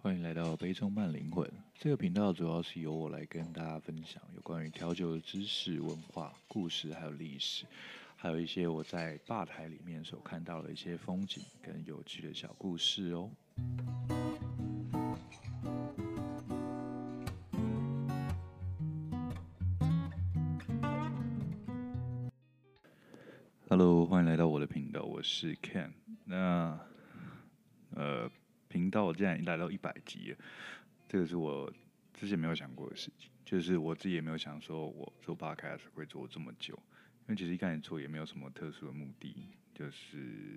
欢迎来到杯中慢灵魂。这个频道主要是由我来跟大家分享有关于调酒的知识、文化、故事，还有历史，还有一些我在吧台里面所看到的一些风景跟有趣的小故事哦。Hello，欢迎来到我的频道，我是 Ken。那频道竟然已经来到100集了，这个是我之前没有想过的事情，就是我自己也没有想说我做 podcast 会做这么久，因为其实一开始做也没有什么特殊的目的，就是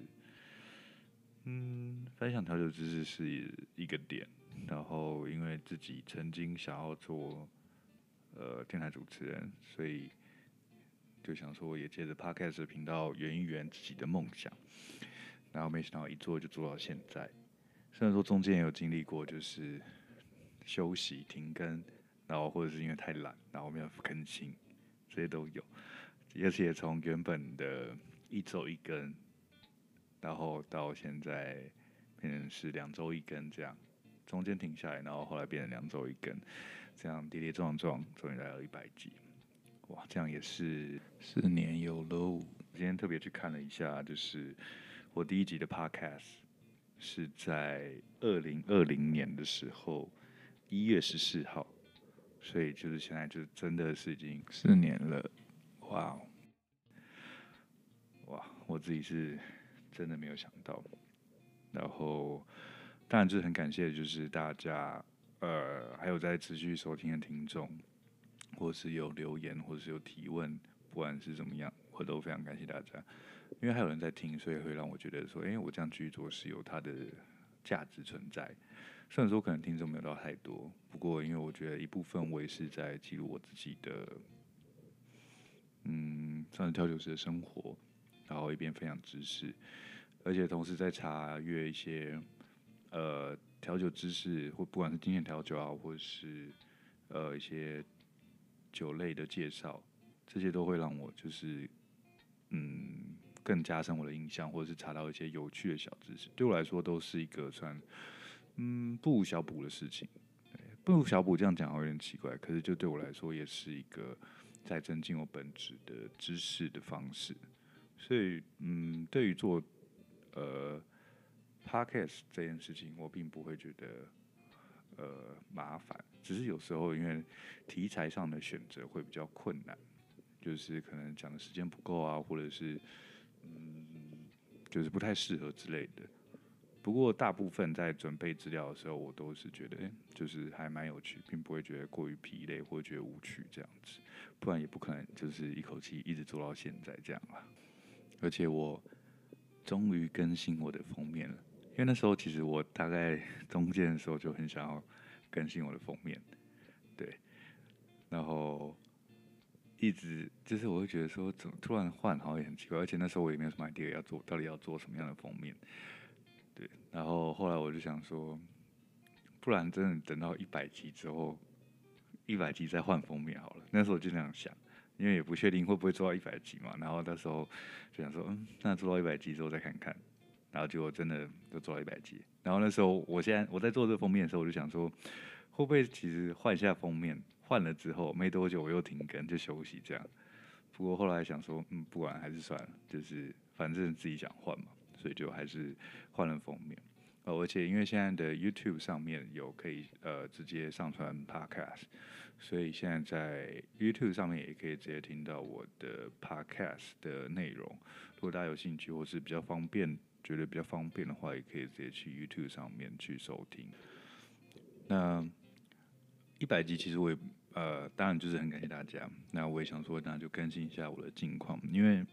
分享调酒知识是一个点，然后因为自己曾经想要做电台主持人，所以就想说也借着 podcast 的频道圆一圆自己的梦想，然后没想到一做就做到现在。虽然说中间也有经历过，就是休息停更，然后或者是因为太懒，然后没有更新，这些都有。而且从原本的一周一更，然后到现在变成是2周一更这样，中间停下来，然后后来变成2周一更，这样跌跌撞撞，终于来到100集。哇，这样也是4年有喽。今天特别去看了一下，就是我第一集的 podcast 是在2020年的时候1月14号，所以就是现在就真的是已经4年了。哇，我自己是真的没有想到。然后，当然就是很感谢，就是大家还有在持续收听的听众，或是有留言，或是有提问，不管是怎么样，我都非常感谢大家。因为还有人在听，所以会让我觉得说，我这样继续做是有它的价值存在。虽然说可能听众没有到太多，不过因为我觉得一部分我也是在记录我自己的，算是调酒师的生活，然后一边分享知识，而且同时在查阅一些调酒知识，或不管是经典调酒啊，或者是一些酒类的介绍，这些都会让我就是更加深我的印象，或者是查到一些有趣的小知识，对我来说都是一个算不无小补的事情。不无小补这样讲好像有点奇怪，可是就对我来说也是一个在增进我本质的知识的方式。所以对于做podcast 这件事情，我并不会觉得麻烦，只是有时候因为题材上的选择会比较困难，就是可能讲的时间不够啊，或者是就是不太适合之类的。不过大部分在准备资料的时候，我都是觉得，就是还蛮有趣，并不会觉得过于疲累或者觉得无趣这样子，不然也不可能就是一口气一直做到现在这样啦。而且我终于更新我的封面了，因为那时候其实我大概中间的时候就很想要更新我的封面，对，然后一直就是我会觉得说，怎么突然换好像也很奇怪，而且那时候我也没有什么 idea 要做，到底要做什么样的封面，对，然后后来我就想说，不然真的等到100集之后，100集再换封面好了。那时候就这样想，因为也不确定会不会做到100集嘛。然后那时候就想说，那做到100集之后再看看。然后结果真的就做到100集。然后那时候我在做这封面的时候，我就想说，会不会其实换一下封面，换了之后没多久我又停更就休息这样。不过后来想说，不管还是算了，就是反正自己想换嘛，所以就还是换了封面。而且因为现在的 YouTube 上面有可以直接上传 Podcast，所以现在在 YouTube 上面也可以直接听到我的 Podcast 的内容。如果大家有兴趣或是比较方便，觉得比较方便的话，也可以直接去 YouTube 上面去收听。那100集其实我也当然就是很感谢大家。那我也想说，那就更新一下我的近况，因为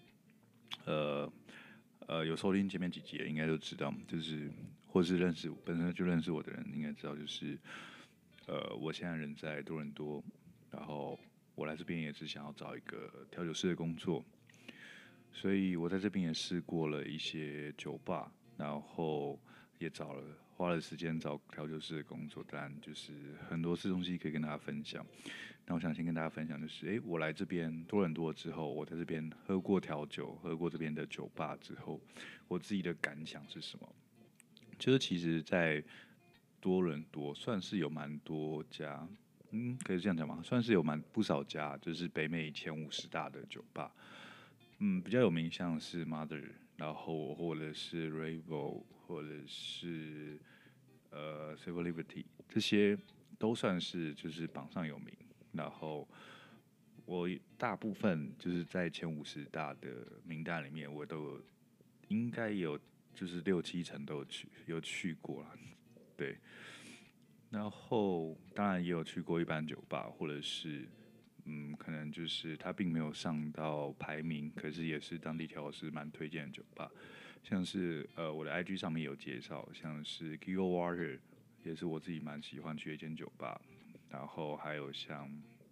有收听前面几集的应该都知道，就是或是本身就认识我的人应该知道，就是我现在人在多伦多，然后我来这边也是想要找一个调酒师的工作，所以我在这边也试过了一些酒吧，然后也花了时间找调酒师的工作，当然就是很多东西可以跟大家分享。那我想先跟大家分享，就是我来这边多伦多之后，我在这边喝过调酒，喝过这边的酒吧之后，我自己的感想是什么？就是其实，在多伦多算是有蛮多家，可以这样讲吗？算是有不少家，就是北美前50大的酒吧。比较有名像是 Mother，然后或者是 Ravo，或者是Civil Liberty，这些都算是就是榜上有名。然后我大部分就是在前50大的名单里面，我都应该有就是6、7成都有去过了，对。然后当然也有去过一般酒吧，或者是可能就是他并没有上到排名，可是也是当地调酒师蛮推荐的酒吧，像是我的 IG 上面有介绍，像是 Giggle Water 也是我自己蛮喜欢去的一间酒吧，然后还有像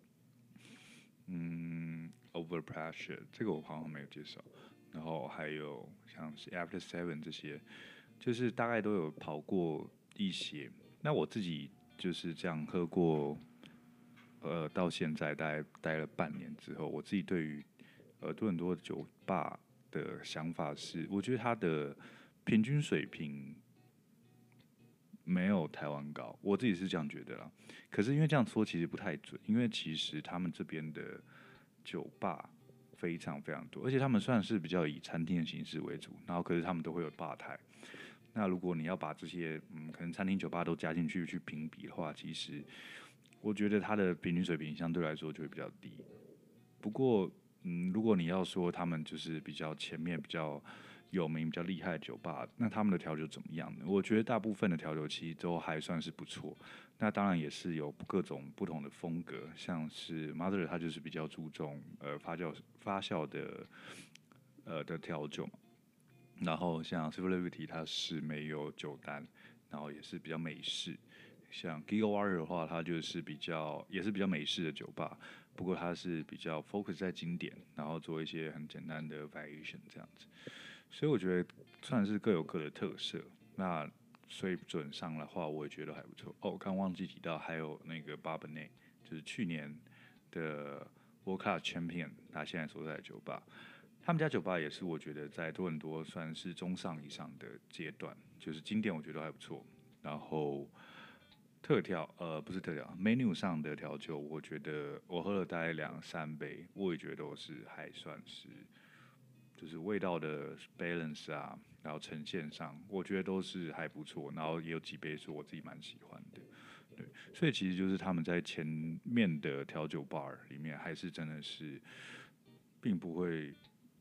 Overpressure 这个我好像没有介绍，然后还有像是 After Seven 这些，就是大概都有跑过一些。那我自己就是这样喝过，到现在大概待了半年之后，我自己对于多伦多的酒吧的想法是，我觉得它的平均水平没有台湾高，我自己是这样觉得啦。可是因为这样说其实不太准，因为其实他们这边的酒吧非常非常多，而且他们算是比较以餐厅的形式为主，然后可是他们都会有吧台。那如果你要把这些可能餐厅、酒吧都加进去评比的话，其实我觉得它的平均水平相对来说就会比较低。不过如果你要说他们就是比较前面、比较有名、比较厉害的酒吧，那他们的调酒怎么样呢？我觉得大部分的调酒其实都还算是不错。那当然也是有各种不同的风格，像是 Mother 它就是比较注重发酵的调酒嘛，然后像 Civil Liberty 它是没有酒单，然后也是比较美式。像 Giggle Water 的话，它就是也是比较美式的酒吧，不过它是比较 focus 在经典，然后做一些很简单的 variation 这样子。所以我觉得算是各有各的特色。那水准上的话，我也觉得还不错。哦，我刚忘记提到还有那个 Barbanay，就是去年的 World Class Champion，他现在所在的酒吧。他们家酒吧也是我觉得在多伦多算是中上以上的阶段，就是经典我觉得还不错。然后不是特调，menu 上的调酒，我觉得我喝了大概2、3杯，我也觉得都是还算是，就是味道的 balance 啊，然后呈现上，我觉得都是还不错。然后也有几杯是我自己蛮喜欢的，对。所以其实就是他们在前面的调酒 bar 里面，还是真的是，并不会，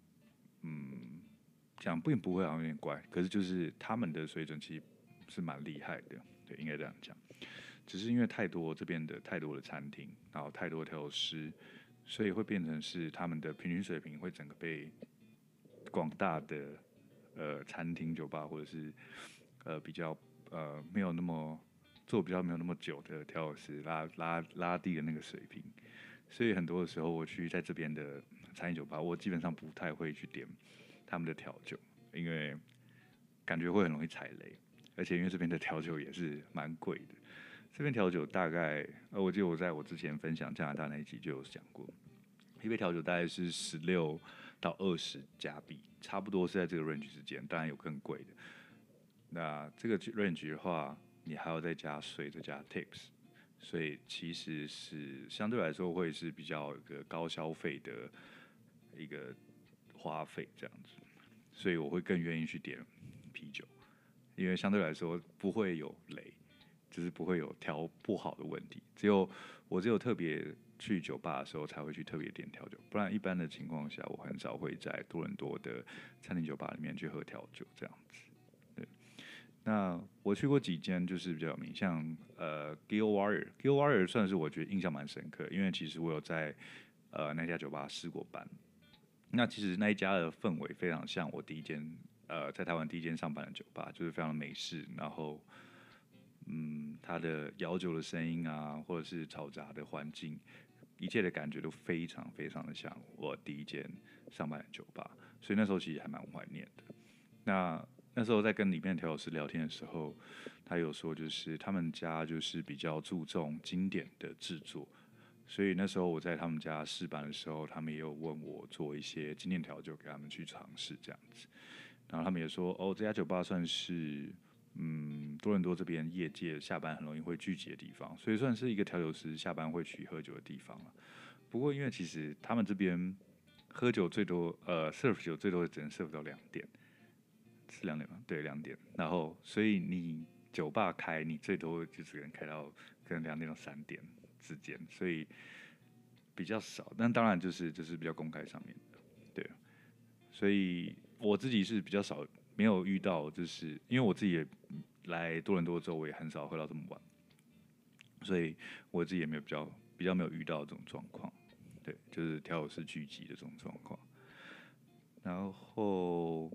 讲并不会好像有点怪，可是就是他们的水准其实是蛮厉害的，对，应该这样讲。只是因为这边的太多的餐厅，然后太多调酒师，所以会变成是他们的平均水平会整个被广大的餐厅、酒吧或者是比较没有那么比较没有那么久的调酒师拉低的那个水平。所以很多的时候我去在这边的餐饮酒吧，我基本上不太会去点他们的调酒，因为感觉会很容易踩雷，而且因为这边的调酒也是蛮贵的。这边调酒大概，我记得我在我之前分享加拿大那一集就有讲过，一杯调酒大概是16到20加币，差不多是在这个 range 之间，当然有更贵的。那这个 range 的话，你还要再加税，再加 tips，所以其实是相对来说会是比较一个高消费的一个花费这样子，所以我会更愿意去点啤酒，因为相对来说不会有雷，就是不会有调不好的问题。我只有特别去酒吧的时候才会去特别点调酒，不然一般的情况下，我很少会在多伦多的餐厅酒吧里面去喝调酒这样子。对，那我去过几间就是比较有名，像Giggle Warrior，Giggle Warrior 算是我觉得印象蛮深刻，因为其实我有在那家酒吧试过班。那其实那一家的氛围非常像我在台湾第一间上班的酒吧，就是非常的美式，然后它的摇酒的声音啊，或者是嘈杂的环境，一切的感觉都非常非常的像我第一间上班的酒吧，所以那时候其实还蛮怀念的。那时候在跟里面的调酒师聊天的时候，他有说就是他们家就是比较注重经典的制作，所以那时候我在他们家试班的时候，他们也有问我做一些经典调酒给他们去尝试这样子。然后他们也说，哦，这家酒吧算是多伦多这边业界下班很容易会聚集的地方，所以算是一个调酒师下班会去喝酒的地方了。不过因为其实他们这边喝酒最多，serve 酒最多只能 serve 到2点，是2点吗？对，2点。然后所以你酒吧开，你最多就只能开到可能2点到3点之间，所以比较少。但当然就是比较公开上面的，对。所以我自己是比较少没有遇到，就是因为我自己也来多伦多之后，我也很少喝到这么晚，所以我自己也没有比较没有遇到这种状况，对，就是调酒师聚集的这种状况。然后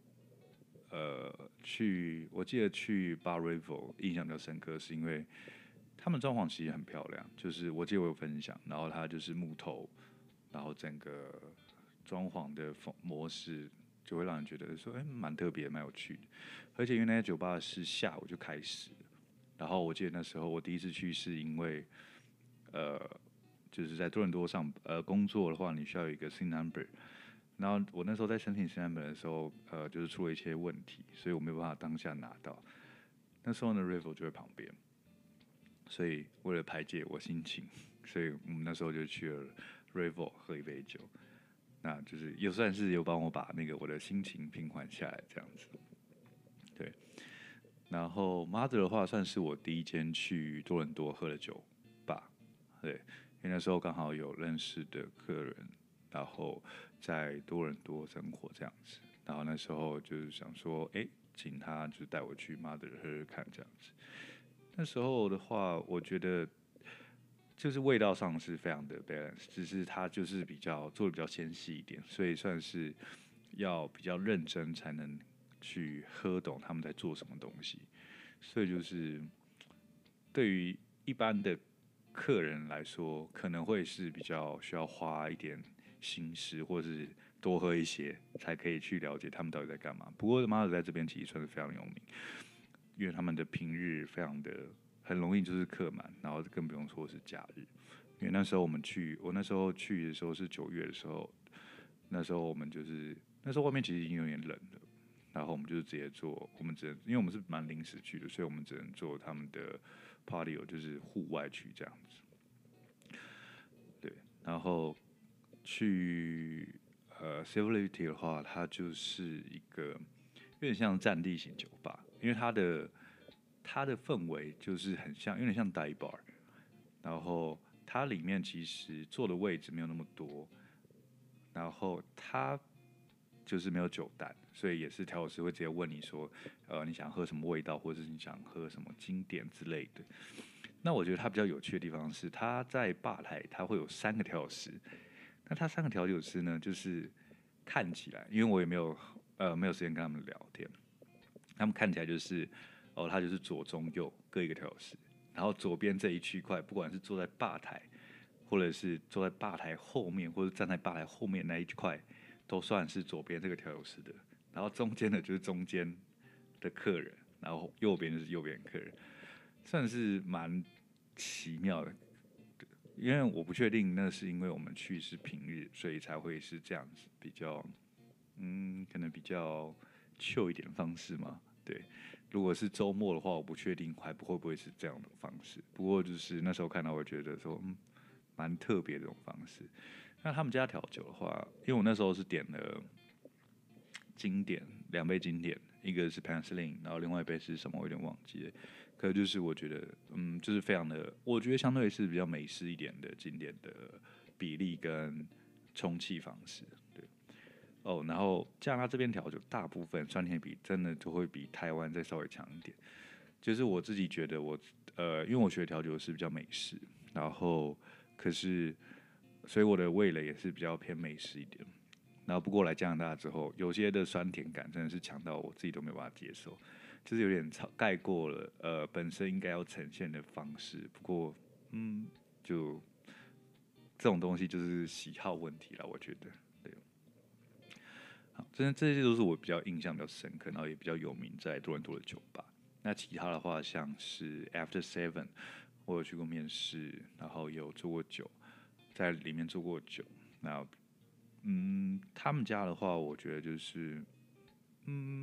我记得去 Bar River 印象比较深刻，是因为他们装潢其实很漂亮，就是我记得我有分享，然后它就是木头，然后整个装潢的模式就会让人觉得说，蛮特别，蛮有趣的。而且因为那些酒吧是下午就开始，然后我记得那时候我第一次去是因为，呃，就是在多伦多工作的话，你需要有一个 SIN number。然后我那时候在申请 SIN number 的时候，就是出了一些问题，所以我没有办法当下拿到。那时候呢，Rival 就在旁边，所以为了排解我心情，所以我们那时候就去了 Rival 喝一杯酒。那就是也算是有帮我把那个我的心情平缓下来，这样子。对，然后 Mother 的话，算是我第一间去多伦多喝的酒吧。对，因为那时候刚好有认识的客人，然后在多伦多生活这样子。然后那时候就是想说，请他就带我去 Mother 喝喝看这样子。那时候的话，我觉得就是味道上是非常的 balance，只是它就是做的比较纤细一点，所以算是要比较认真才能去喝懂他们在做什么东西。所以就是对于一般的客人来说，可能会是比较需要花一点心思，或是多喝一些，才可以去了解他们到底在干嘛。不过马尔在这边其实算是非常有名，因为他们的平日非常的很容易就是客满，然后更不用说是假日。因为那时候我那时候去的时候是9月的时候，那时候我们就是那时候外面其实已经有点冷了，然后我们就是直接坐，因为我们是蛮临时去的，所以我们只能坐他们的 patio，就是户外区这样子。对，然后去Civility 的话，它就是一个有点像战地型酒吧，因为它的氛围就是很像，有点像 dive bar，然后它里面其实坐的位置没有那么多，然后它就是没有酒单，所以也是调酒师会直接问你说，你想喝什么味道，或者是你想喝什么经典之类的。那我觉得它比较有趣的地方是，它在吧台它会有3个调酒师，那他3个调酒师呢，就是看起来，因为我也没有时间跟他们聊天，他们看起来就是他就是左中右各一个调酒师，然后左边这一区块，不管是坐在吧台，或者是坐在吧台后面，或者站在吧台后面那一块，都算是左边这个调酒师的。然后中间的就是中间的客人，然后右边就是右边客人，算是蛮奇妙的。因为我不确定那是因为我们去是平日，所以才会是这样子，比较可能比较 chill 一点的方式嘛。对，如果是周末的话，我不确定会不会是这样的方式。不过就是那时候看到，我觉得说蛮特别的这种方式。那他们家调酒的话，因为我那时候是点了经典2杯经典，一个是 Penicillin，然后另外一杯是什么我有点忘记了。可是就是我觉得，就是非常的，我觉得相对是比较美式一点的经典的比例跟充气方式，对。然后加拿大这边调酒大部分酸甜比真的就会比台湾再稍微强一点。就是我自己觉得因为我学调酒是比较美式，然后可是所以我的味蕾也是比较偏美式一点。然后不过来加拿大之后，有些的酸甜感真的是强到我自己都没有办法接受，就是有点盖过了本身应该要呈现的方式。不过就这种东西就是喜好问题了，我觉得。对，好，这些都是我比较印象比较深刻，然后也比较有名在多伦多的酒吧。那其他的话，像是 After Seven，我有去过面试，然后有做过酒，在里面做过酒。那他们家的话，我觉得就是因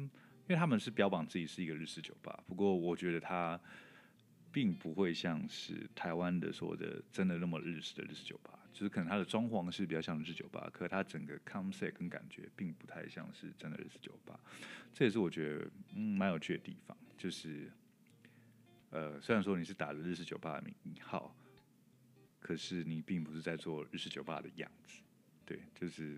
为他们是标榜自己是一个日式酒吧，不过我觉得它并不会像是台湾的说的真的那么日式的日式酒吧，就是可能它的装潢是比较像日式酒吧，可它整个 concept 跟感觉并不太像是真的日式酒吧，这也是我觉得蛮有趣的地方，就是虽然说你是打着日式酒吧的名号，可是你并不是在做日式酒吧的样子，对，就是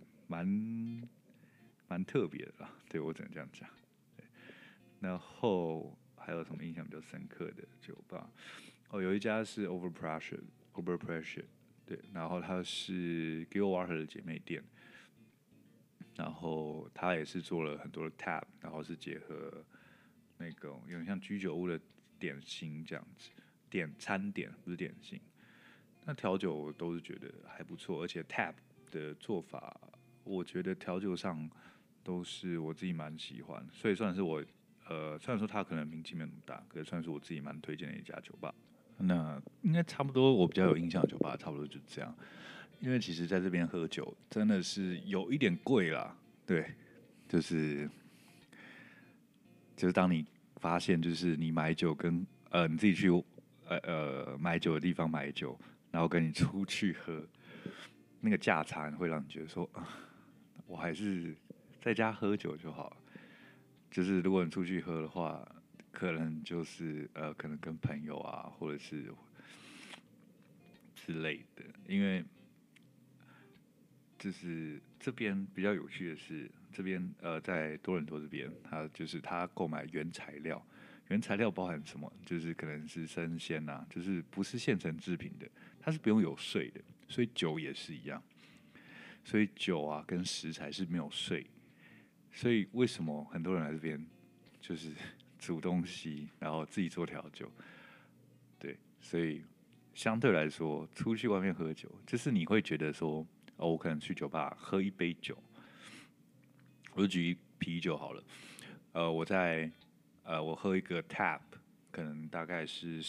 蛮特别的啦，对我只能这样讲。对，然后还有什么印象比较深刻的酒吧？哦，有一家是 Overpressure，对，然后它是 Gilwater 的姐妹店，然后它也是做了很多的 tab，然后是结合那个有点像居酒屋的点心这样子，餐点不是点心。那调酒都是觉得还不错，而且 tab 的做法，我觉得调酒上都是我自己蛮喜欢，所以算是我虽然说它可能名气没有那么大，可是算是我自己蛮推荐的一家酒吧。那应该差不多，我比较有印象的酒吧差不多就是这样。因为其实在这边喝酒真的是有一点贵啦，对，就是当你发现就是你买酒跟你自己去买酒的地方买酒，然后跟你出去喝，那个价差会让你觉得说啊，我还是在家喝酒就好了。就是如果你出去喝的话，可能就是可能跟朋友啊，或者是之类的，因为就是这边比较有趣的是，这边在多伦多这边，它购买原材料，原材料包含什么？就是可能是生鲜啊，就是不是现成制品的，它是不用有税的，所以酒也是一样，所以酒啊跟食材是没有税，所以为什么很多人来这边就是煮东西，然后自己做调酒？对，所以相对来说，出去外面喝酒，就是你会觉得说，哦，我可能去酒吧喝一杯酒，我就举啤酒好了。我喝一个 tap，可能大概是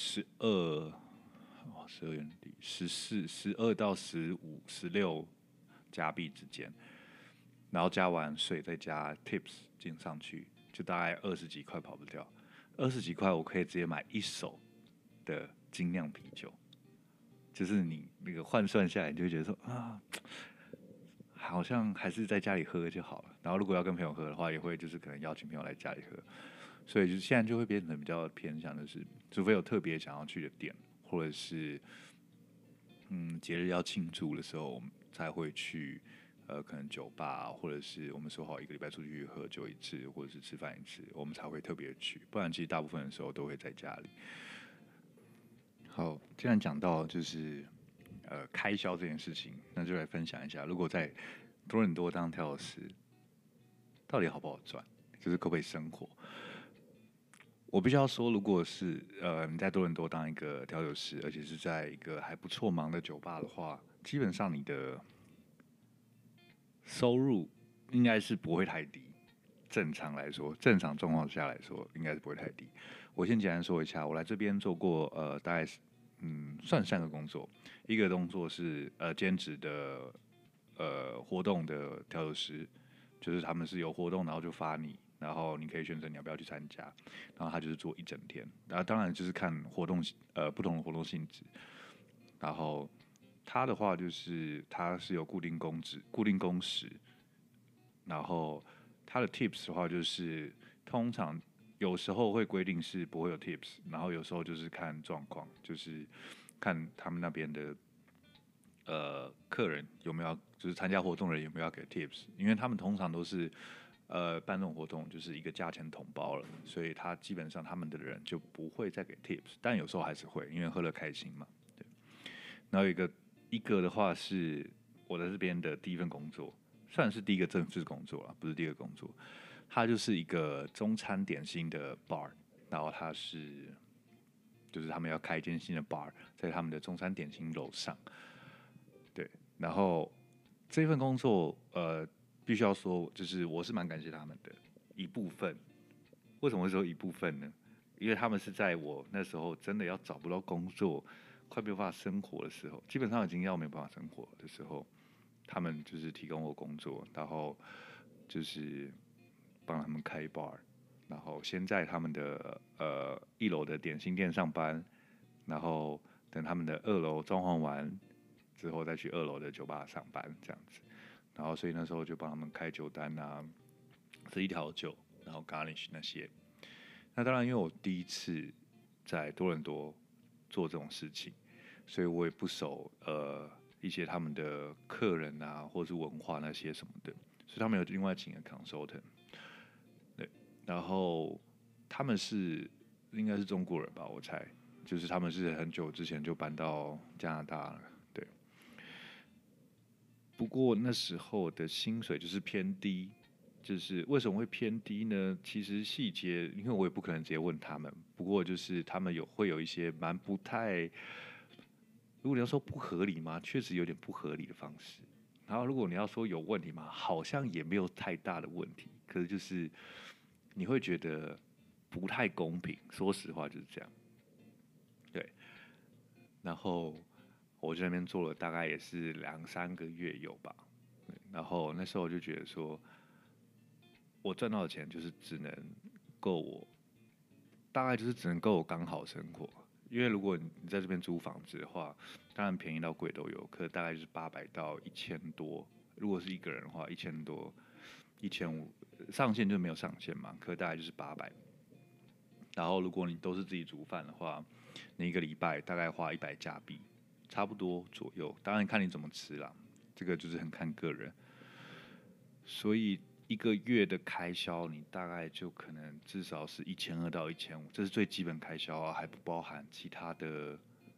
12元币，12到16加币之间，然后加完税再加 tips 进上去，就大概20几块跑不掉。20几块我可以直接买一手的精酿啤酒，就是你那个换算下来，你就会觉得说啊，好像还是在家里喝就好了。然后如果要跟朋友喝的话，也会就是可能邀请朋友来家里喝。所以就是现在就会变成比较偏向的是，除非有特别想要去的店，或者是节日要庆祝的时候，我们才会去可能酒吧，或者是我们说好一个礼拜出去喝酒一次，或者是吃饭一次，我们才会特别去。不然其实大部分的时候都会在家里。好，既然讲到就是开销这件事情，那就来分享一下，如果在多伦多当调酒师，到底好不好赚？就是可不可以生活？我必须要说，如果是你在多伦多当一个调酒师，而且是在一个还不错忙的酒吧的话，基本上你的收入应该是不会太低。正常来说，正常状况下来说，应该是不会太低。我先简单说一下，我来这边做过大概是算3个工作，一个工作是兼职的活动的调酒师，就是他们是有活动，然后就发你，然后你可以选择你要不要去参加，然后他就是做一整天，然后当然就是看活动不同的活动性质，然后他的话就是他是有固定工时，然后他的 tips 的话就是通常有时候会规定是不会有 tips，然后有时候就是看状况，就是看他们那边的客人有没有要就是参加活动的人有没有要给 tips，因为他们通常都是办这种活动就是一个价钱统包了，所以他基本上他们的人就不会再给 tips，但有时候还是会，因为喝了开心嘛。对，然后一个的话是我在这边的第一份工作，算是第一个正式工作了，不是第二个工作。它就是一个中餐点心的 bar，然后就是他们要开一间新的 bar，在他们的中餐点心楼上。对，然后这份工作必须要说，就是我是蛮感谢他们的一部分。为什么会说一部分呢？因为他们是在我那时候真的要找不到工作，快没有办法生活的时候，基本上已经要没有办法生活的时候，他们就是提供我工作，然后就是帮他们开 bar， 然后先在他们的1楼的点心店上班，然后等他们的2楼装潢完之后，再去2楼的酒吧上班这样子。然后所以那时候就帮他们开酒单啊，自己调酒，然后 garnish 那些。那当然，因为我第一次在多伦多做这种事情，所以我也不熟一些他们的客人啊，或是文化那些什么的，所以他们有另外请个 consultant。对，然后他们应该是中国人吧，我猜，就是他们是很久之前就搬到加拿大了。对，不过那时候的薪水就是偏低。就是为什么会偏低呢？其实细节，因为我也不可能直接问他们。不过就是他们会有一些蛮不太，如果你要说不合理吗？确实有点不合理的方式。然后如果你要说有问题吗？好像也没有太大的问题。可是就是你会觉得不太公平。说实话就是这样。对，然后我在那边做了大概也是2、3个月有吧。然后那时候我就觉得说，我赚到的钱就是只能够我，大概就是只能够我刚好生活。因为如果你在这边租房子的话，当然便宜到贵都有，可大概就是800到1000多。如果是一个人的话，1000多、1500，上限就没有上限嘛，可大概就是800。然后如果你都是自己煮饭的话，你一个礼拜大概花100加币，差不多左右。当然看你怎么吃啦，这个就是很看个人。所以一个月的开销，你大概就可能至少是1200到1500，这是最基本开销啊，还不包含其他的，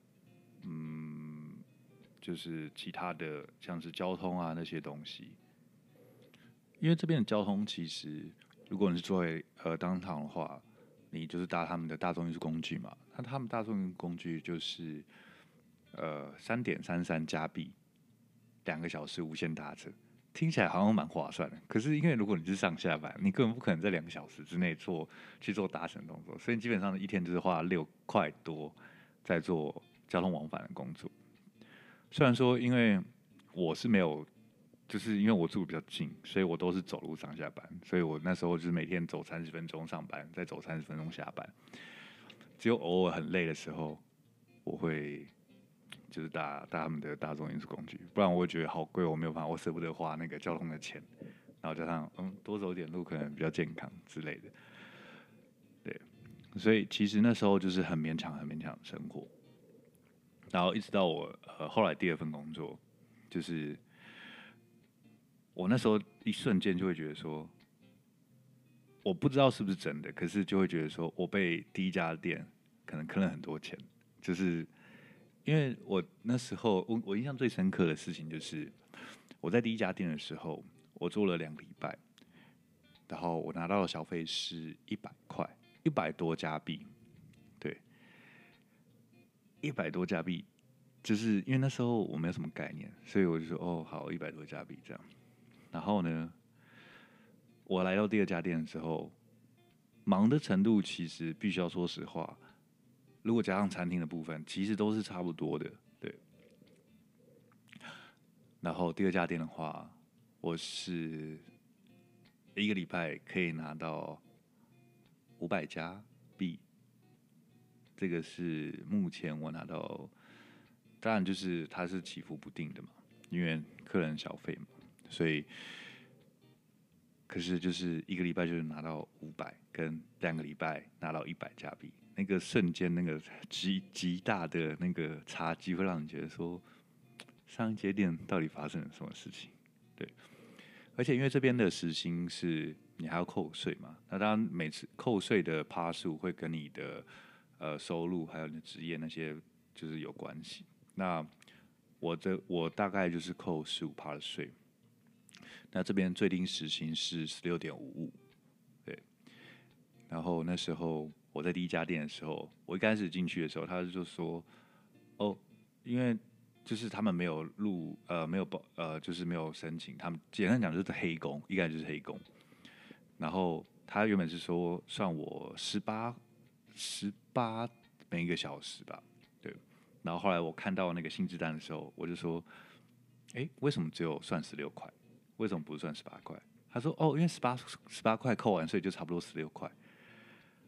就是其他的像是交通啊那些东西。因为这边的交通其实，如果你是作为当堂的话，你就是搭他们的大众运输工具嘛，那他们大众运输工具就是3.33加币，2个小时无限搭车。听起来好像蛮划算的，可是因为如果你是上下班，你根本不可能在2个小时之内去做搭乘动作，所以基本上一天就是花6块多在做交通往返的工作。虽然说因为我是没有，就是因为我住的比较近，所以我都是走路上下班，所以我那时候就是每天走30分钟上班，再走30分钟下班。只有偶尔很累的时候，我会就是搭他们的大众运输工具，不然我会觉得好贵，我没有办法，我舍不得花那个交通的钱，然后加上多走点路可能比较健康之类的。对，所以其实那时候就是很勉强、很勉强的生活。然后一直到我后来第2份工作，就是我那时候一瞬间就会觉得说，我不知道是不是真的，可是就会觉得说我被第一家店可能坑了很多钱。就是因为我那时候我印象最深刻的事情就是我在第一家店的时候，我做了2个礼拜，然后我拿到的小费是100块，100多加币。对，100多加币，就是因为那时候我没有什么概念，所以我就说哦好，100多加币这样。然后呢，我来到第2家店的时候，忙的程度其实必须要说实话，如果加上餐厅的部分，其实都是差不多的。对。然后第2家店的话，我是一个礼拜可以拿到500加币，这个是目前我拿到，当然就是它是起伏不定的嘛，因为客人小费嘛，所以可是就是一个礼拜就是拿到500，跟2个礼拜拿到100加币，那个瞬间那个极大的那个差距，会让你觉得说，上一间店到底发生了什么事情？对，而且因为这边的时薪是你还要扣税嘛，那当然每次扣税的趴数会跟你的收入还有你的职业那些就是有关系。那我大概就是扣15%的税。那这边最低时薪是16.55，对。然后那时候我在第一家店的时候，我一开始进去的时候，他就说，哦，因为就是他们没有没有就是没有申请，他们简单讲就是黑工，一开始就是黑工。然后他原本是说算我18每一个小时吧，对。然后后来我看到那个薪资单的时候，我就说，哎，为什么只有算16块？为什么不算18块？他说，哦，因为十八块扣完税就差不多16块。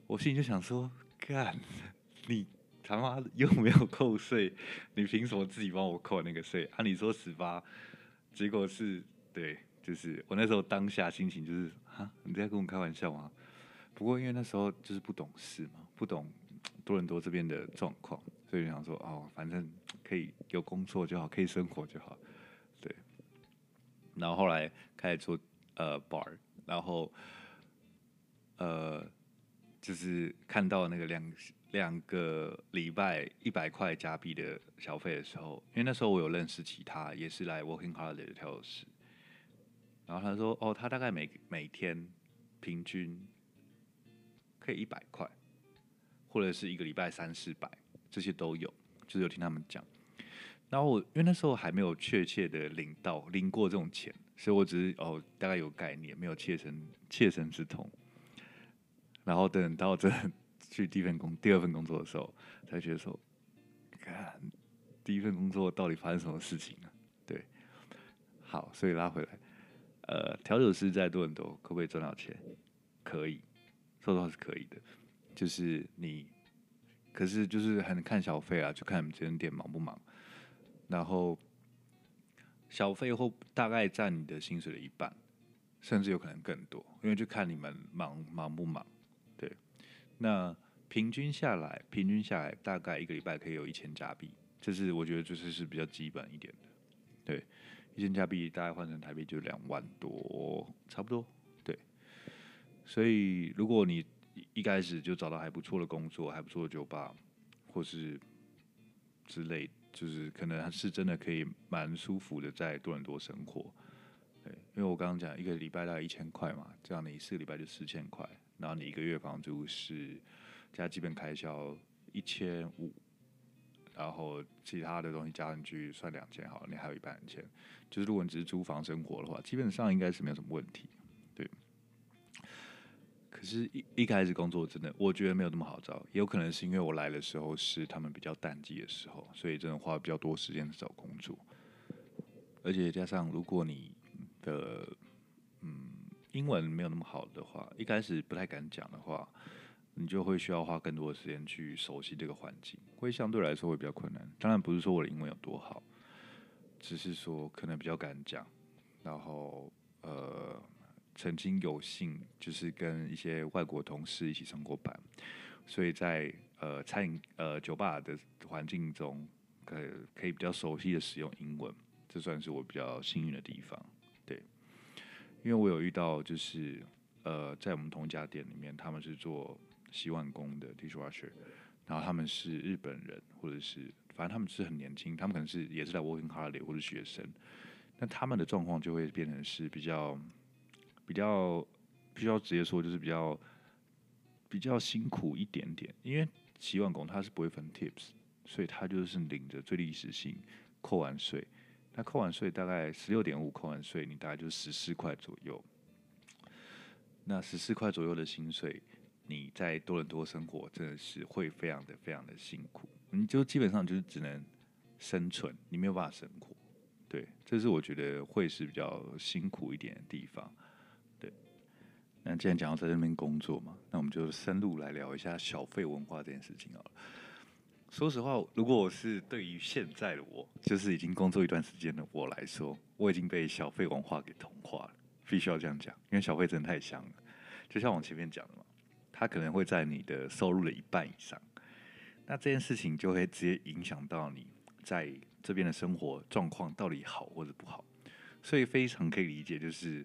我心里就想说，干你他妈的又没有扣税，你凭什么自己帮我扣那个税？啊，你说18，结果是对，就是我那时候当下心情就是啊，你在跟我开玩笑吗？不过因为那时候就是不懂事嘛，不懂多伦多这边的状况，所以想说哦，反正可以有工作就好，可以生活就好，对。然后后来开始做bar，然后呃就是看到那个两个礼拜100块加币的小费的时候，因为那时候我有认识其他也是来 Working Holiday 的调酒师，然后他说哦，他大概每天平均可以100块，或者是一个礼拜300-400，这些都有，就是有听他们讲。然后我因为那时候还没有确切的领过这种钱，所以我只是大概有概念，没有切身之痛。然后等到真的去第二份工作的时候，才觉得说，看第一份工作到底发生什么事情啊？对，好，所以拉回来，调酒师在多伦多可不可以赚到钱？可以，说实话是可以的，就是你，可是就是很看小费啊，就看你们这间店忙不忙。然后小费后大概占你的薪水的一半，甚至有可能更多，因为就看你们忙不忙。对，那平均下来大概一个礼拜可以有1000加币，这是我觉得是比较基本一点的。对，1000加币大概换成台币就2万多，差不多。对，所以如果你一开始就找到还不错的工作，还不错的酒吧，或是之类，就是可能是真的可以蛮舒服的在多伦多生活。对，因为我刚刚讲一个礼拜大概1000块嘛，这样你4个礼拜就4000块，然后你一个月房租是加基本开销1500，然后其他的东西加进去算2000好了，你还有1半钱。就是如果你只是租房生活的话，基本上应该是没有什么问题。对，可是一开始工作真的我觉得没有那么好找，也有可能是因为我来的时候是他们比较淡季的时候，所以真的花比较多时间找工作。而且加上如果你的英文没有那么好的话，一开始不太敢讲的话，你就会需要花更多的时间去熟悉这个环境，会相对来说会比较困难。当然不是说我的英文有多好，只是说可能比较敢讲，然后曾经有幸就是跟一些外国同事一起上过班，所以在酒吧的环境中，可以比较熟悉的使用英文，这算是我比较幸运的地方。对，因为我有遇到就是在我们同一家店里面，他们是做洗碗工的 dishwasher，然后他们是日本人，或者是反正他们是很年轻，他们可能也是来 working holiday 或者学生，那他们的状况就会变成是比较必须要直接说，就是比较辛苦一点点，因为洗碗工他是不会分 tips，所以他就是领着最低时薪扣完税，那扣完税大概16.5，扣完税你大概就14块左右。那14块左右的薪水，你在多伦多生活真的是会非常的辛苦，你就基本上就是只能生存，你没有办法生活。对，这是我觉得会是比较辛苦一点的地方。对，那既然讲到在这边工作嘛，那我们就深入来聊一下小费文化这件事情好了。说实话，如果我是对于现在的我，就是已经工作一段时间的我来说，我已经被小费文化给同化了，必须要这样讲，因为小费真的太香了。就像我前面讲的嘛，它可能会在你的收入的一半以上，那这件事情就会直接影响到你在这边的生活状况到底好或者不好，所以非常可以理解，就是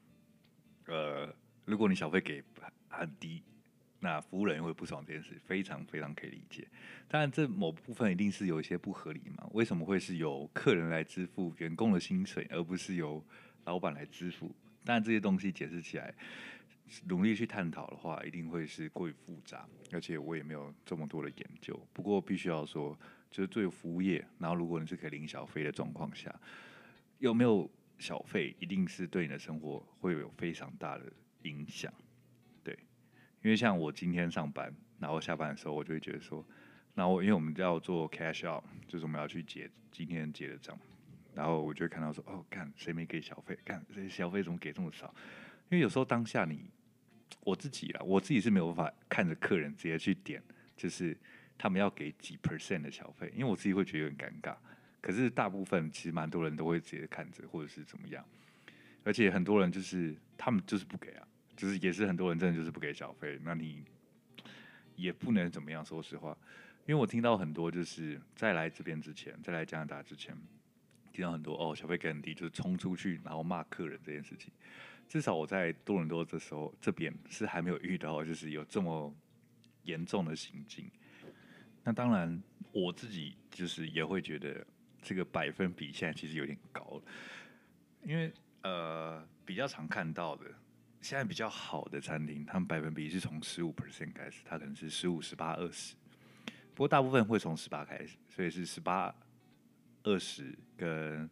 如果你小费给很低，那服务人员会不爽这件事，非常可以理解。当然，这某部分一定是有一些不合理嘛？为什么会是由客人来支付员工的薪水，而不是由老板来支付？当然，这些东西解释起来，努力去探讨的话，一定会是过于复杂，而且我也没有这么多的研究。不过，必须要说，就是对服务业，然后如果你是可以领小费的状况下，有没有小费，一定是对你的生活会有非常大的影响。对，因为像我今天上班，然后下班的时候，我就会觉得说，因为我们要做 cash out，就是我们要去今天结的账，然后我就会看到说，哦，看谁没给小费，看谁小费怎么给这么少？因为有时候当下你我自己是没有办法看着客人直接去点，就是他们要给几 % 的小费，因为我自己会觉得有点尴尬。可是大部分其实蛮多人都会直接看着，或者是怎么样，而且很多人就是他们就是不给啊，就是也是很多人真的就是不给小费，那你也不能怎么样，说实话，因为我听到很多就是在来这边之前，在来加拿大之前，听到很多小费给很低，就是冲出去然后骂客人这件事情。至少我在多伦多的时候，这边是还没有遇到，就是有这么严重的行径。那当然，我自己就是也会觉得这个百分比现在其实有点高了，因为比较常看到的，现在比较好的餐厅，他们百分比是从15% 开始，它可能是15、18、20，不过大部分会从18开始，所以是18、20跟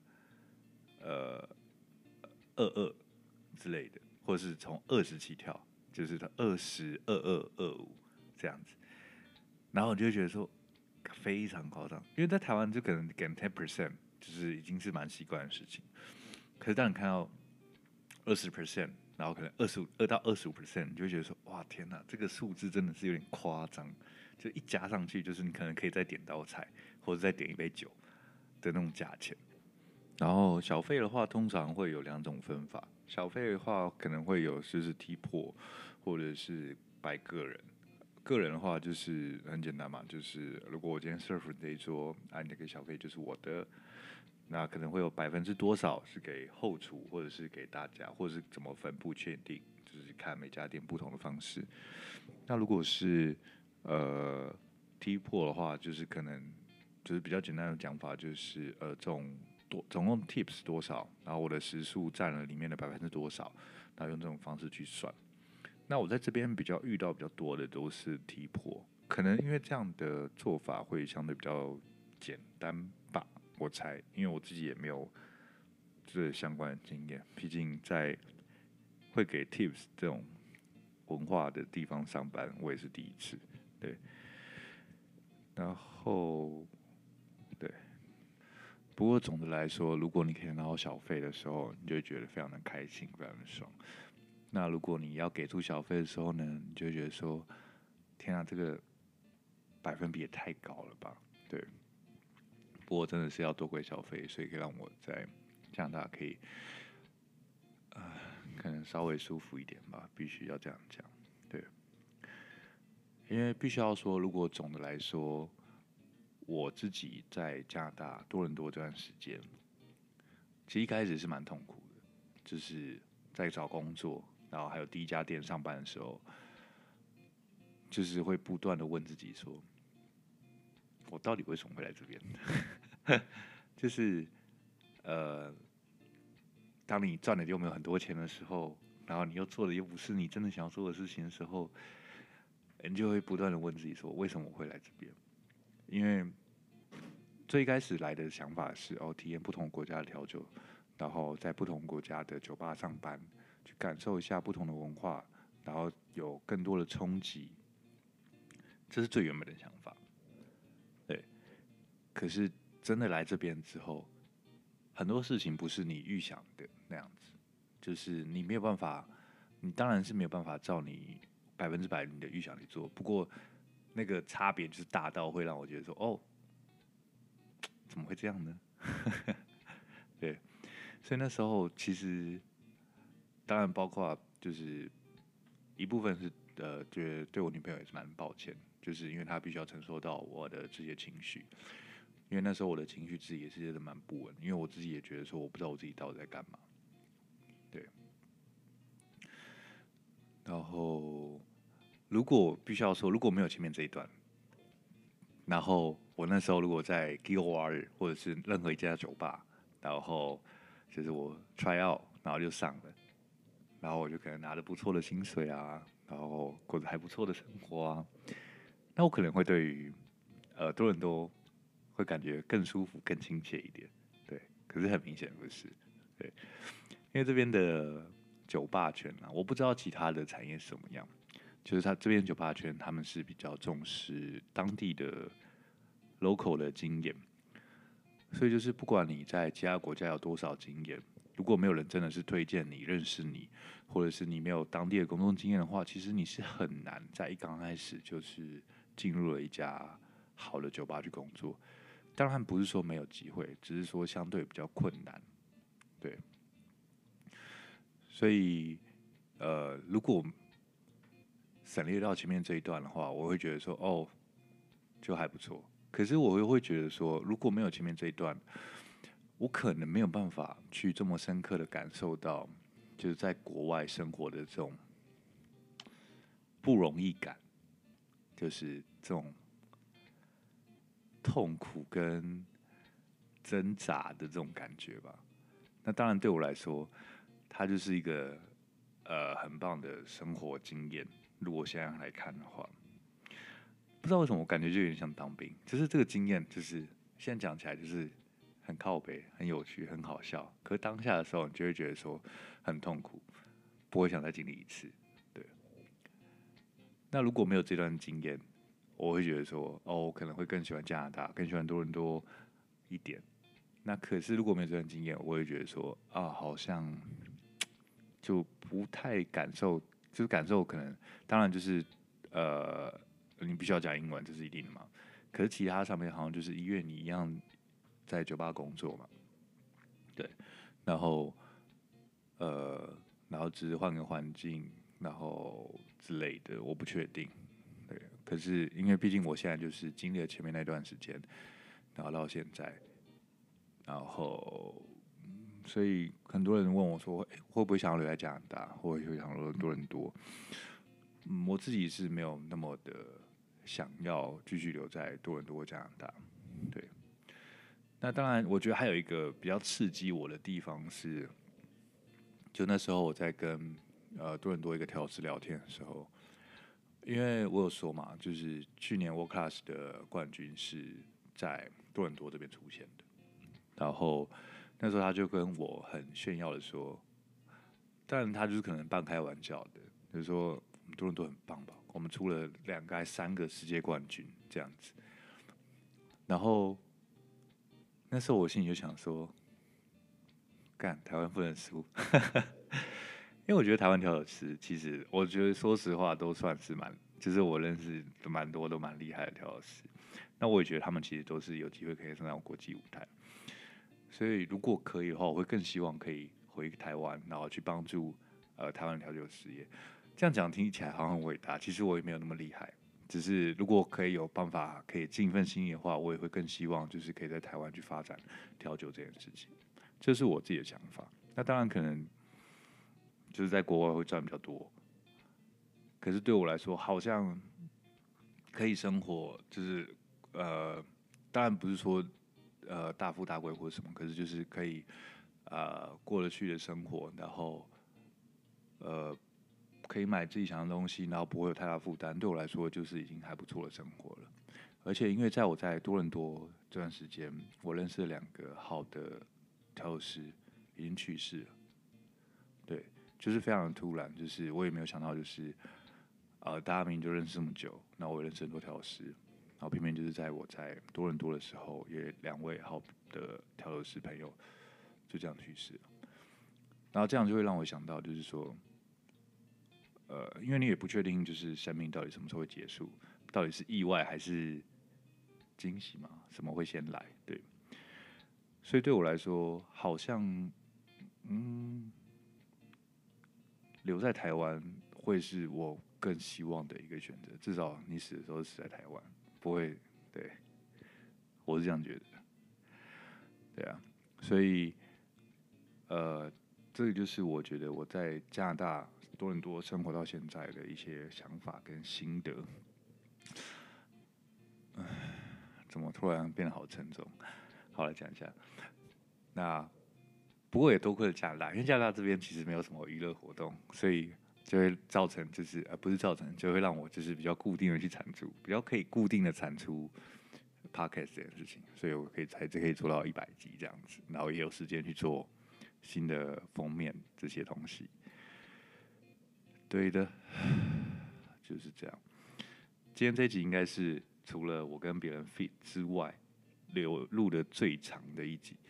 22之类的，或者是从20起跳，就是它20、22、25这样子，然后你就会觉得说非常夸张，因为在台湾就可能给 10%，就是已经是蛮习惯的事情。可是当你看到20%，然后可能2到25%，你就会觉得说哇天哪，这个数字真的是有点夸张，就一加上去，就是你可能可以再点道菜，或者再点一杯酒的那种价钱。然后小费的话，通常会有2种分法。小费的话，可能会有就是踢破，或者是白个人。个人的话就是很简单嘛，就是如果我今天 serve 这一桌，你那个小费就是我的，那可能会有多少是给后厨，或者是给大家，或者是怎么分不确定，就是看每家店不同的方式。那如果是踢破的话，就是可能就是比较简单的讲法，就是总共 tips 多少，然后我的时数占了里面的多少，然后用这种方式去算。那我在这边遇到比较多的都是踢破，可能因为这样的做法会相对比较简单吧，我猜，因为我自己也没有这相关的经验，毕竟在会给 tips 这种文化的地方上班，我也是第一次，对。然后，对，不过总的来说，如果你可以拿到小费的时候，你就会觉得非常的开心，非常的爽。那如果你要给出小费的时候呢，你就会觉得说，天啊，这个百分比也太高了吧？对。不过真的是要多归小费，所以可以让我在加拿大可以，可能稍微舒服一点吧，必须要这样讲。对，因为必须要说，如果总的来说，我自己在加拿大多伦多这段时间，其实一开始是蛮痛苦的，就是在找工作，然后还有第一家店上班的时候，就是会不断的问自己说，我到底为什么会来这边？就是当你赚的又没有很多钱的时候，然后你又做的又不是你真的想要做的事情的时候，你就会不断的问自己说，为什么我会来这边？因为最开始来的想法是体验不同国家的调酒，然后在不同国家的酒吧上班，去感受一下不同的文化，然后有更多的冲击，这是最原本的想法。对，可是真的来这边之后，很多事情不是你预想的那样子，就是你没有办法，你当然是没有办法照你100%你的预想去做，不过那个差别就是大到会让我觉得说，怎么会这样呢？对，所以那时候其实当然包括就是一部分是觉得对我女朋友也是蛮抱歉，就是因为她必须要承受到我的这些情绪，因为那时候我的情绪自己也是觉得蛮不稳，因为我自己也觉得说我不知道我自己到底在干嘛，对。然后如果必须要说，如果没有前面这一段，然后我那时候如果在 Gilwar 或者是任何一家酒吧，然后就是我 try out，然后就上了，然后我就可能拿着不错的薪水啊，然后过着还不错的生活啊，那我可能会对于多伦多会感觉更舒服、更亲切一点，对。可是很明显不是，对，因为这边的酒吧圈啊，我不知道其他的产业是怎么样，就是他这边酒吧圈他们是比较重视当地的 local 的经验，所以就是不管你在其他国家有多少经验， 如果没有人真的是推荐你、认识你，或者是你没有当地的工作经验的话，其实你是很难在一刚开始就是进入了一家好的酒吧去工作。当然不是说没有机会，只是说相对比较困难。对，所以如果省略到前面这一段的话，我会觉得说哦，就还不错。可是我又会觉得说，如果没有前面这一段，我可能没有办法去这么深刻的感受到，就是在国外生活的这种不容易感，就是这种痛苦跟挣扎的这种感觉吧。那当然对我来说，它就是一个很棒的生活经验。如果现在来看的话，不知道为什么我感觉就有点像当兵，就是这个经验，就是现在讲起来就是很靠北、很有趣、很好笑。可是当下的时候，你就会觉得说很痛苦，不会想再经历一次。对，那如果没有这段经验，我会觉得说，哦，我可能会更喜欢加拿大，更喜欢多伦多一点。那可是如果没有这段经验，我会觉得说，啊，好像就不太感受，就是感受可能，当然就是你必须要讲英文，这是一定的嘛。可是其他上面好像就是医院你一样在酒吧工作嘛，对，然后呃，然后只是换个环境，然后之类的，我不确定。对，可是因为毕竟我现在就是经历了前面那段时间，然后到现在，然后所以很多人问我说，欸，会不会想要留在加拿大，或者会想留多伦多？我自己是没有那么的想要继续留在多伦多加拿大。对，那当然，我觉得还有一个比较刺激我的地方是，就那时候我在跟多伦多一个调酒师聊天的时候，因为我有说嘛，就是去年 World Class 的冠军是在多伦多这边出现的，然后那时候他就跟我很炫耀的说，当然他就是可能半开玩笑的，就是说我们多伦多很棒吧，我们出了2个还3个世界冠军这样子。然后那时候我心里就想说，干台湾不能输，因为我觉得台湾调酒师其实我觉得说实话都算是就是我认识的蛮多都蛮厉害的调酒师。那我也觉得他们其实都是有机会可以上到国际舞台。所以如果可以的话，我会更希望可以回台湾，然后去帮助台湾的调酒事业。这样讲听起来好像很伟大，其实我也没有那么厉害。只是如果可以有办法可以尽一份心意的话，我也会更希望就是可以在台湾去发展调酒这件事情，这是我自己的想法。那当然可能就是在国外会赚比较多，可是对我来说好像可以生活，就是当然不是说大富大贵或者什么，可是就是可以过得去的生活，然后呃可以买自己想要的东西，然后不会有太大负担，对我来说就是已经还不错的生活了。而且因为在我在多伦多这段时间，我认识了2个好的调酒师，已经去世了。对，就是非常的突然，就是我也没有想到，就是大家明明就认识这么久，那我也认识很多调酒师，然后偏偏就是在我在多伦多的时候，也2位好的调酒师朋友就这样去世了。然后这样就会让我想到，就是说，因为你也不确定，就是生命到底什么时候会结束，到底是意外还是惊喜嘛？什么会先来？对，所以对我来说，好像留在台湾会是我更希望的一个选择。至少你死的时候死在台湾，不会，对，我是这样觉得的。对啊，所以这个就是我觉得我在加拿大多伦多生活到现在的一些想法跟心得。怎么突然变得好沉重？好，来讲一下。那不过也多亏了加拿大，因为加拿大这边其实没有什么娱乐活动，所以就会造成就是不是造成，就会让我就是比较固定的去产出，比较可以固定的产出 podcast 这件事情，所以我可以做到100集这样子，然后也有时间去做新的封面这些东西。对的，就是这样。今天这一集应该是除了我跟别人 fit 之外，录的最长的一集。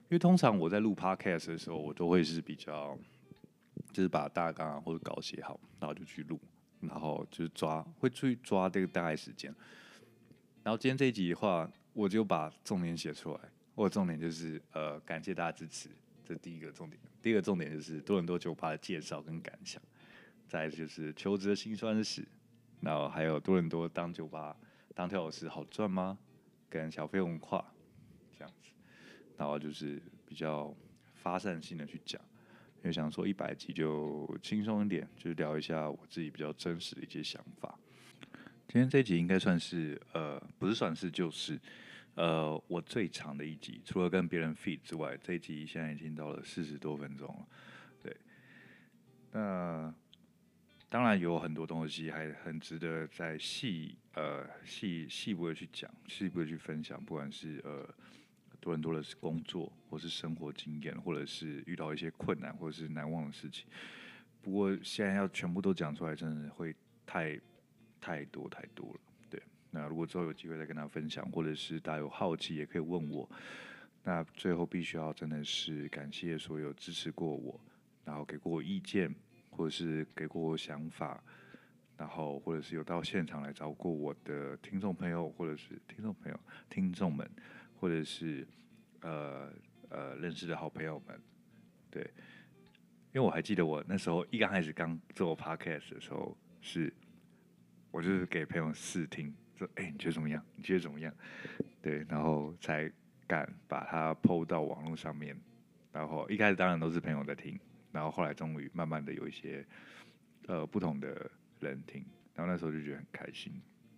为通常我在录 podcast 的时候，我都会是比较，就是把大纲或者稿写好，然后就去录，然后就是会去抓这个大概时间。然后今天这一集的话，我就把重点写出来。我的重点就是感谢大家支持，这是第一个重点。第二个重点就是多伦多酒吧的介绍跟感想，再来就是求职的辛酸史，然后还有多伦多当酒吧当调酒师好赚吗？跟小费文化这样子，然后就是比较发散性的去讲，因为想说100集就轻松一点，就是聊一下我自己比较真实的一些想法。今天这一集应该算是不是算是就是我最长的一集，除了跟别人 feed 之外，这一集现在已经到了40多分钟了。对，那当然有很多东西还很值得在细部的去讲，细部的去分享，不管是多伦多的工作，或是生活经验，或者是遇到一些困难或者是难忘的事情。不过现在要全部都讲出来，真的会太多了。对，那如果之后有机会再跟大家分享，或者是大家有好奇也可以问我。那最后必须要真的是感谢所有支持过我，然后给过我意见，或者是给过我想法，然后或者是有到现场来找过我的听众朋友，或者是听众们，或者是认识的好朋友们，对，因为我还记得我那时候刚开始刚做 podcast 的时候，我就是给朋友试听，说你觉得怎么样？你觉得怎么样？对，然后才敢把它 PO 到网络上面。然后一开始当然都是朋友在听，然后后来终于慢慢的有一些不同的人听，然后那时候就觉得很开心。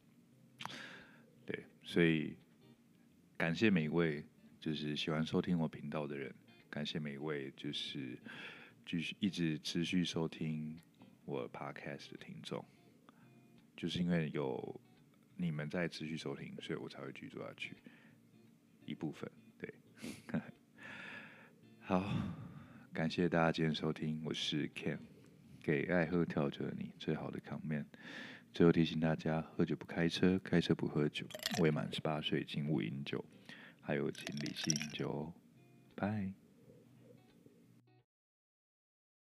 对，所以感谢每一位就是喜欢收听我频道的人，感谢每一位就是继续一直持续收听我 podcast 的听众，就是因为有你们在持续收听，所以我才会继续做下去。一部分，对，好，感谢大家今天收听，我是 Ken， 给爱喝调酒的你最好的 comment。最后提醒大家，喝酒不开车，开车不喝酒，未满18岁请勿饮酒，还有请理性饮酒哦。拜。